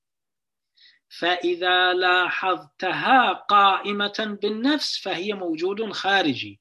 فإذا لاحظتها قائمة بالنفس فهي موجود خارجي.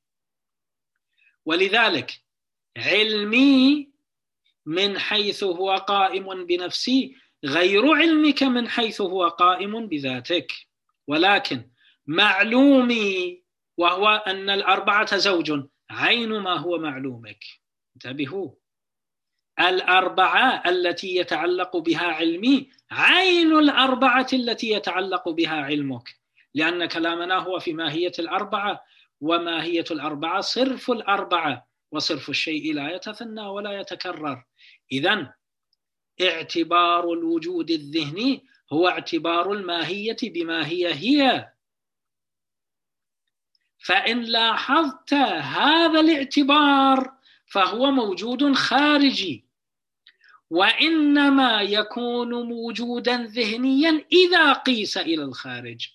ولذلك علمي من حيث هو قائم بنفسي غير علمك من حيث هو قائم بذاتك، ولكن معلومي وهو أن الأربعة زوج عين ما هو معلومك. انتبهوا، الأربعة التي يتعلق بها علمي عين الأربعة التي يتعلق بها علمك، لأن كلامنا هو في ماهية الأربعة، وماهية الأربعة صرف الأربعة، وصرف الشيء لا يتثنى ولا يتكرر. إذن اعتبار الوجود الذهني هو اعتبار الماهية بما هي هي. فإن لاحظت هذا الاعتبار فهو موجود خارجي، وإنما يكون موجودا ذهنيا إذا قيس إلى الخارج.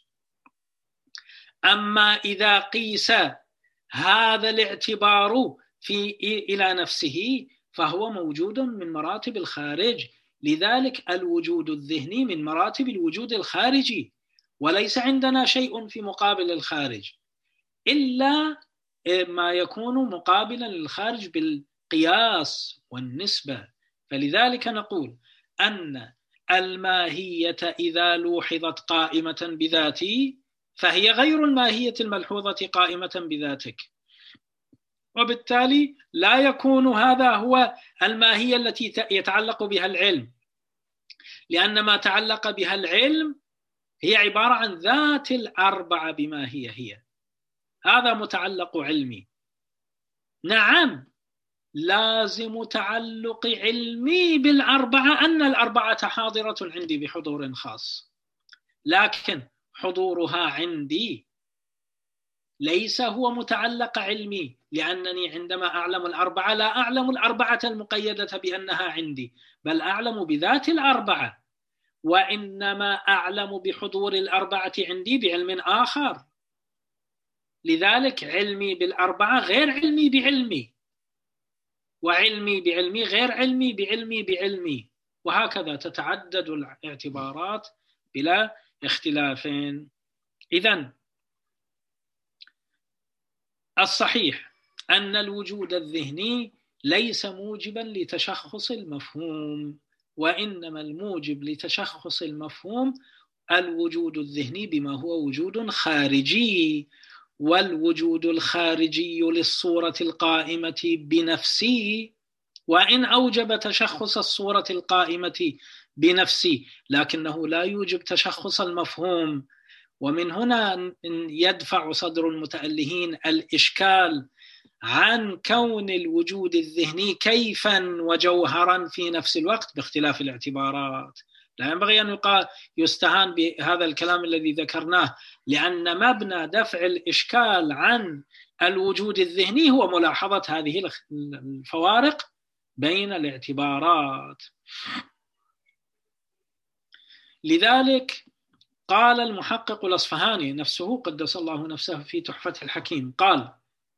أما إذا قيس هذا الاعتبار في إلى نفسه فهو موجود من مراتب الخارج. لذلك الوجود الذهني من مراتب الوجود الخارجي، وليس عندنا شيء في مقابل الخارج إلا ما يكون مقابلا للخارج بالقياس والنسبة. فلذلك نقول أن الماهية إذا لوحظت قائمة بذاتي فهي غير الماهية الملحوظة قائمة بذاتك، وبالتالي لا يكون هذا هو الماهية التي يتعلق بها العلم، لأن ما تعلق بها العلم هي عبارة عن ذات الأربعة بما هي هي، هذا متعلق علمي. نعم، لازم تعلق علمي بالأربعة أن الأربعة حاضرة عندي بحضور خاص، لكن حضورها عندي ليس هو متعلق علمي، لأنني عندما أعلم الأربعة لا أعلم الأربعة المقيدة بأنها عندي، بل أعلم بذات الأربعة، وإنما أعلم بحضور الأربعة عندي بعلم آخر. لذلك علمي بالأربعة غير علمي بعلمي، وعلمي بعلمي غير علمي بعلمي بعلمي، وهكذا تتعدد الاعتبارات بلا اختلاف. إذن الصحيح أن الوجود الذهني ليس موجبا لتشخص المفهوم، وإنما الموجب لتشخص المفهوم الوجود الذهني بما هو وجود خارجي، والوجود الخارجي للصورة القائمة بنفسي وإن أوجب تشخص الصورة القائمة بنفسي لكنه لا يوجب تشخص المفهوم. ومن هنا يدفع صدر المتألهين الإشكال عن كون الوجود الذهني كيفا وجوهرا في نفس الوقت باختلاف الاعتبارات. لا ينبغي أن يقال يستهان بهذا الكلام الذي ذكرناه، لأن مبنى دفع الإشكال عن الوجود الذهني هو ملاحظة هذه الفوارق بين الاعتبارات. لذلك قال المحقق الأصفهاني نفسه قدس الله نفسه في تحفة الحكيم، قال: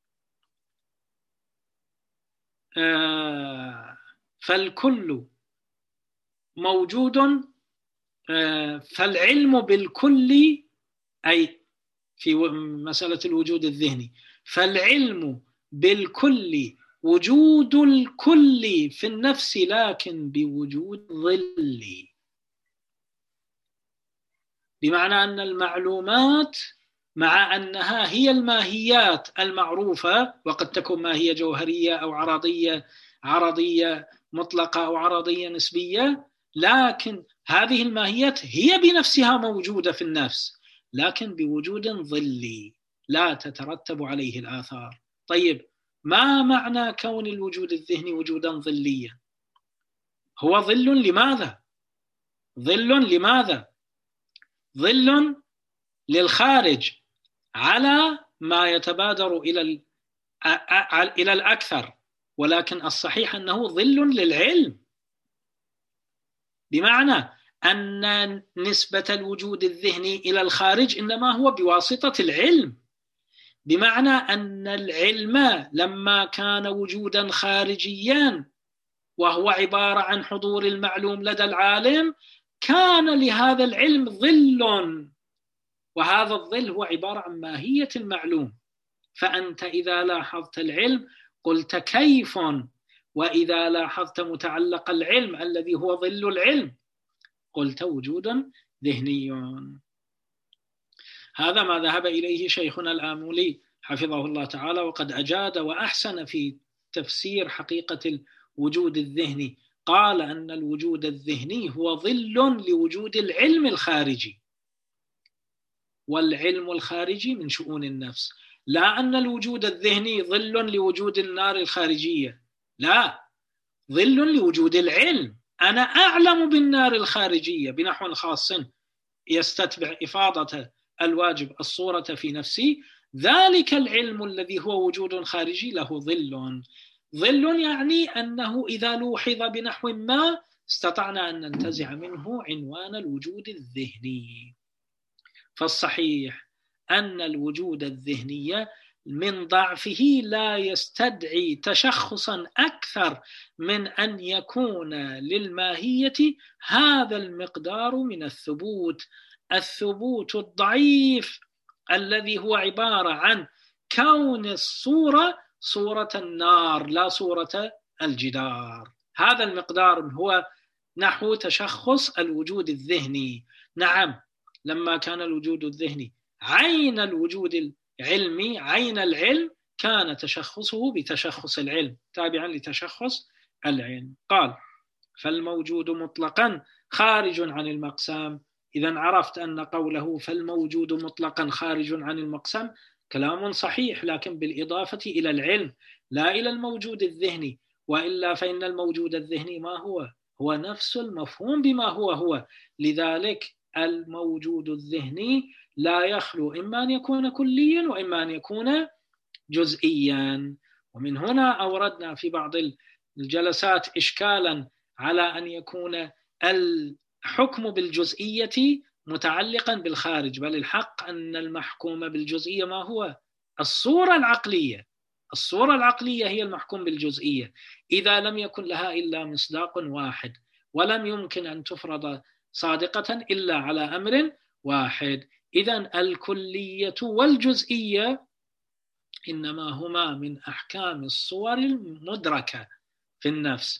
آه فالكل موجود، آه فالعلم بالكل، أي في مسألة الوجود الذهني، فالعلم بالكل وجود الكل في النفس لكن بوجود ظل، بمعنى أن المعلومات مع أنها هي الماهيات المعروفة، وقد تكون ماهية جوهرية أو عرضية عرضية مطلقة أو عرضية نسبية، لكن هذه الماهيات هي بنفسها موجودة في النفس لكن بوجود ظلي لا تترتب عليه الآثار. طيب، ما معنى كون الوجود الذهني وجودا ظليا؟ هو ظل لماذا؟ ظل لماذا؟ ظل للخارج على ما يتبادر إلى إلى الأكثر، ولكن الصحيح أنه ظل للعلم، بمعنى أن نسبة الوجود الذهني إلى الخارج إنما هو بواسطة العلم، بمعنى أن العلم لما كان وجودا خارجيا وهو عبارة عن حضور المعلوم لدى العالم كان لهذا العلم ظل، وهذا الظل هو عبارة عن ماهية المعلوم. فأنت إذا لاحظت العلم قلت كيف، وإذا لاحظت متعلق العلم الذي هو ظل العلم قلت وجود ذهني. هذا ما ذهب إليه شيخنا الآمولي حفظه الله تعالى، وقد أجاد وأحسن في تفسير حقيقة الوجود الذهني. قال أن الوجود الذهني هو ظل لوجود العلم الخارجي، والعلم الخارجي من شؤون النفس، لا أن الوجود الذهني ظل لوجود النار الخارجية، لا، ظل لوجود العلم. أنا أعلم بالنار الخارجية بنحو خاص يستتبع إفاضة الواجب الصورة في نفسي، ذلك العلم الذي هو وجود خارجي له ظل. ظل يعني أنه إذا لوحظ بنحو ما استطعنا أن ننتزع منه عنوان الوجود الذهني. فالصحيح أن الوجود الذهني من ضعفه لا يستدعي تشخصا أكثر من أن يكون للماهية هذا المقدار من الثبوت، الثبوت الضعيف الذي هو عبارة عن كون الصورة صورة النار لا صورة الجدار. هذا المقدار هو نحو تشخص الوجود الذهني. نعم، لما كان الوجود الذهني عين الوجود العلمي، عين العلم، كان تشخصه بتشخص العلم تابعا لتشخص العلم. قال: فالموجود مطلقا خارج عن المقسم. إذا عرفت أن قوله فالموجود مطلقا خارج عن المقسم كلام صحيح، لكن بالإضافة إلى العلم لا إلى الموجود الذهني، وإلا فإن الموجود الذهني ما هو؟ هو نفس المفهوم بما هو هو. لذلك الموجود الذهني لا يخلو إما أن يكون كليا وإما أن يكون جزئيا. ومن هنا أوردنا في بعض الجلسات إشكالا على أن يكون الحكم بالجزئية متعلقا بالخارج، بل الحق أن المحكوم بالجزئية ما هو؟ الصورة العقلية. الصورة العقلية هي المحكوم بالجزئية، إذا لم يكن لها إلا مصداق واحد، ولم يمكن أن تفرض صادقة إلا على أمر واحد. إذن الكلية والجزئية إنما هما من أحكام الصور المدركة في النفس،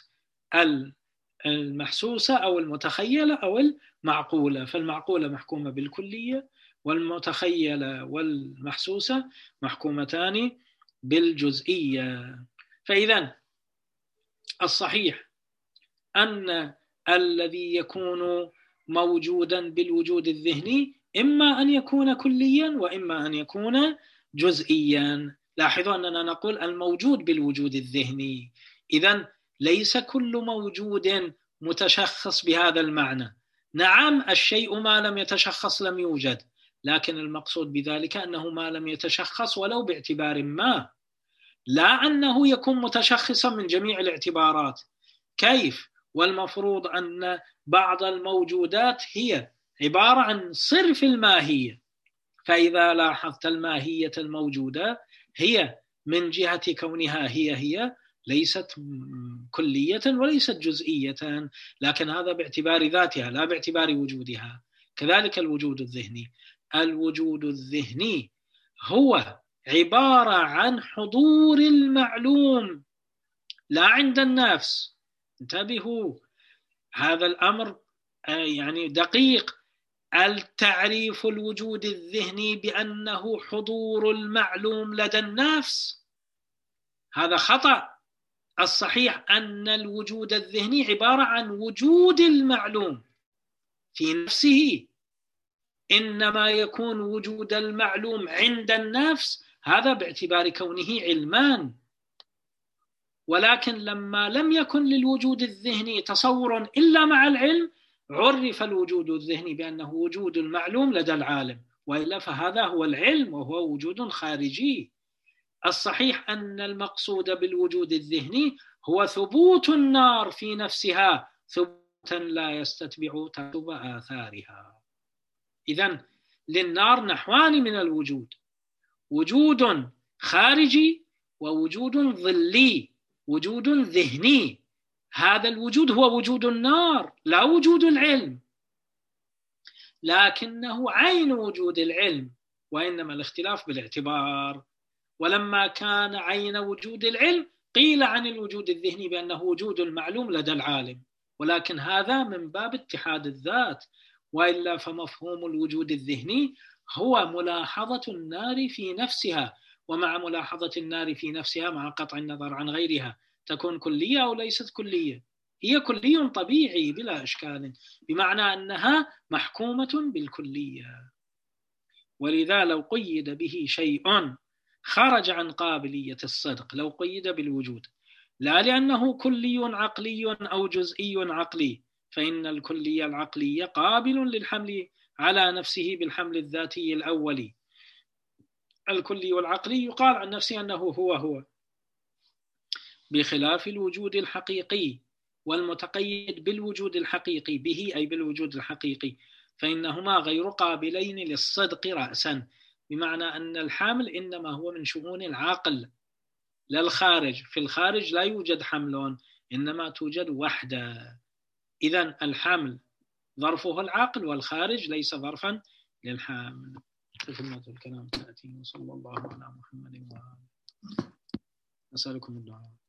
المحسوسة أو المتخيلة أو المعقولة. فالمعقولة محكومة بالكلية، والمتخيلة والمحسوسة محكومتان بالجزئية. فإذا الصحيح أن الذي يكون موجودا بالوجود الذهني إما أن يكون كليا وإما أن يكون جزئيا. لاحظوا أننا نقول الموجود بالوجود الذهني، إذن ليس كل موجود متشخص بهذا المعنى. نعم، الشيء ما لم يتشخص لم يوجد، لكن المقصود بذلك أنه ما لم يتشخص ولو باعتبار ما، لا أنه يكون متشخصا من جميع الاعتبارات. كيف؟ والمفروض أن بعض الموجودات هي عبارة عن صرف الماهية. فإذا لاحظت الماهية الموجودة هي من جهة كونها هي هي ليست كلية وليست جزئية، لكن هذا باعتبار ذاتها لا باعتبار وجودها. كذلك الوجود الذهني، الوجود الذهني هو عبارة عن حضور المعلوم لا عند النفس. انتبهوا، هذا الأمر يعني دقيق. التعريف الوجود الذهني بأنه حضور المعلوم لدى النفس هذا خطأ. الصحيح أن الوجود الذهني عبارة عن وجود المعلوم في نفسه، إنما يكون وجود المعلوم عند النفس هذا باعتبار كونه علمان. ولكن لما لم يكن للوجود الذهني تصور إلا مع العلم، عرف الوجود الذهني بأنه وجود المعلوم لدى العالم، وإلا فهذا هو العلم وهو وجود خارجي. الصحيح أن المقصود بالوجود الذهني هو ثبوت النار في نفسها ثبوتا لا يستتبع ترتب آثارها. إذن للنار نحوان من الوجود: وجود خارجي ووجود ظلي، وجود ذهني. هذا الوجود هو وجود النار لا وجود العلم، لكنه عين وجود العلم، وإنما الاختلاف بالاعتبار. ولما كان عين وجود العلم قيل عن الوجود الذهني بأنه وجود المعلوم لدى العالم، ولكن هذا من باب اتحاد الذات، وإلا فمفهوم الوجود الذهني هو ملاحظة النار في نفسها، ومع ملاحظة النار في نفسها مع قطع النظر عن غيرها تكون كلية أو ليست كلية. هي كلي طبيعي بلا إشكال، بمعنى أنها محكومة بالكلية. ولذا لو قيد به شيء خرج عن قابلية الصدق، لو قيد بالوجود، لا لأنه كلي عقلي أو جزئي عقلي، فإن الكلي العقلي قابل للحمل على نفسه بالحمل الذاتي الأولي. الكلي والعقلي يقال عن نفسه أنه هو هو، بخلاف الوجود الحقيقي والمتقيد بالوجود الحقيقي به أي بالوجود الحقيقي، فإنهما غير قابلين للصدق رأسا، بمعنى أن الحمل إنما هو من شؤون العقل لا الخارج. في الخارج لا يوجد حمل، إنما توجد وحدة. إذن الحمل ظرفه العقل والخارج ليس ظرفا للحمل. خدمة الكلام تأتي. وصلى الله على محمد وآله. أسألكم الدعاء.